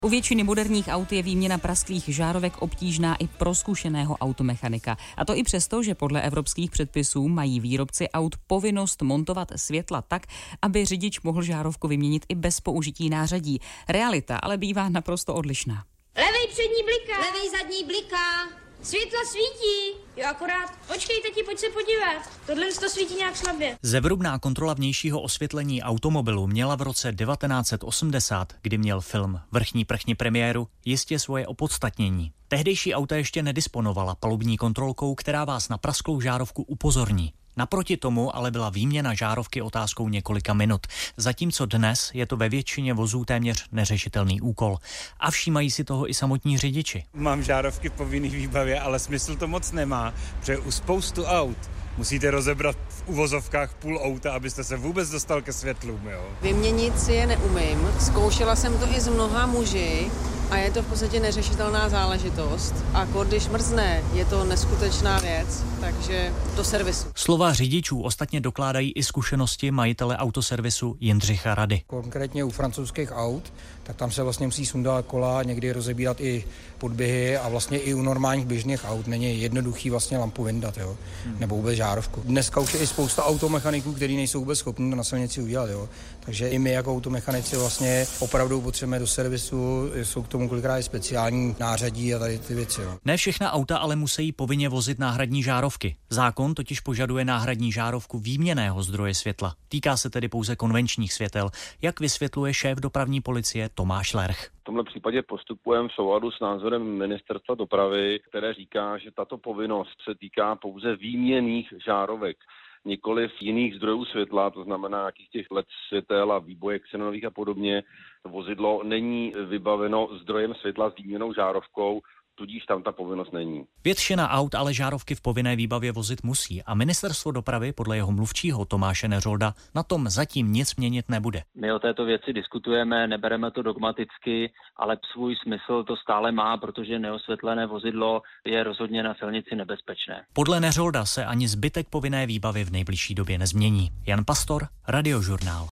U většiny moderních aut je výměna prasklých žárovek obtížná i pro zkušeného automechanika. A to i přesto, že podle evropských předpisů mají výrobci aut povinnost montovat světla tak, aby řidič mohl žárovku vyměnit i bez použití nářadí. Realita ale bývá naprosto odlišná. Levej přední bliká. Levej zadní bliká. Světla svítí. Jo, akorát. Počkej, tati, pojď se podívat. Tohle to svítí nějak slabě. Zevrubná kontrola vnějšího osvětlení automobilu měla v roce 1980, kdy měl film Vrchní prchni premiéru, jistě svoje opodstatnění. Tehdejší auta ještě nedisponovala palubní kontrolkou, která vás na prasklou žárovku upozorní. Naproti tomu ale byla výměna žárovky otázkou několika minut, zatímco dnes je to ve většině vozů téměř neřešitelný úkol. A všímají si toho i samotní řidiči. Mám žárovky v povinné výbavě, ale smysl to moc nemá, protože u spoustu aut musíte rozebrat v uvozovkách půl auta, abyste se vůbec dostal ke světlům. Jo? Vyměnit si je neumím. Zkoušela jsem to i s mnoha muži a je to v podstatě neřešitelná záležitost. A když mrzne, je to neskutečná věc, takže do servisu. Slova řidičů ostatně dokládají i zkušenosti majitele autoservisu Jindřicha Rady. Konkrétně u francouzských aut, tak tam se vlastně musí sundat kola, někdy rozebírat i podběhy a vlastně i u normálních běžných aut není jednoduchý vlastně lampu vyndat, jo? Nebo vůbec žárovku. Dneska už je i spousta automechaniků, kteří nejsou vůbec schopni to na silnici udělat, jo? Takže i my jako automechanici vlastně opravdu potřebujeme do servisu, jsou k tomu kolikrát i speciální nářadí a tady ty věci. Jo? Ne všechna auta ale musí povinně vozit náhradní žárovky. Zákon totiž požaduje náhradní žárovku výměnného zdroje světla. Týká se tedy pouze konvenčních světel, jak vysvětluje šéf dopravní policie Tomáš Lerch. V tomhle případě postupujeme v souladu s názorem ministerstva dopravy, které říká, že tato povinnost se týká pouze výměnných žárovek, nikoliv jiných zdrojů světla, to znamená nějakých těch LED světel a výbojek xenových a podobně. To vozidlo není vybaveno zdrojem světla s výměnou žárovkou, tudíž tam ta povinnost není. Většina aut ale žárovky v povinné výbavě vozit musí a ministerstvo dopravy podle jeho mluvčího Tomáše Neřolda na tom zatím nic měnit nebude. My o této věci diskutujeme, nebereme to dogmaticky, ale svůj smysl to stále má, protože neosvětlené vozidlo je rozhodně na silnici nebezpečné. Podle Neřolda se ani zbytek povinné výbavy v nejbližší době nezmění. Jan Pastor, Radiožurnál.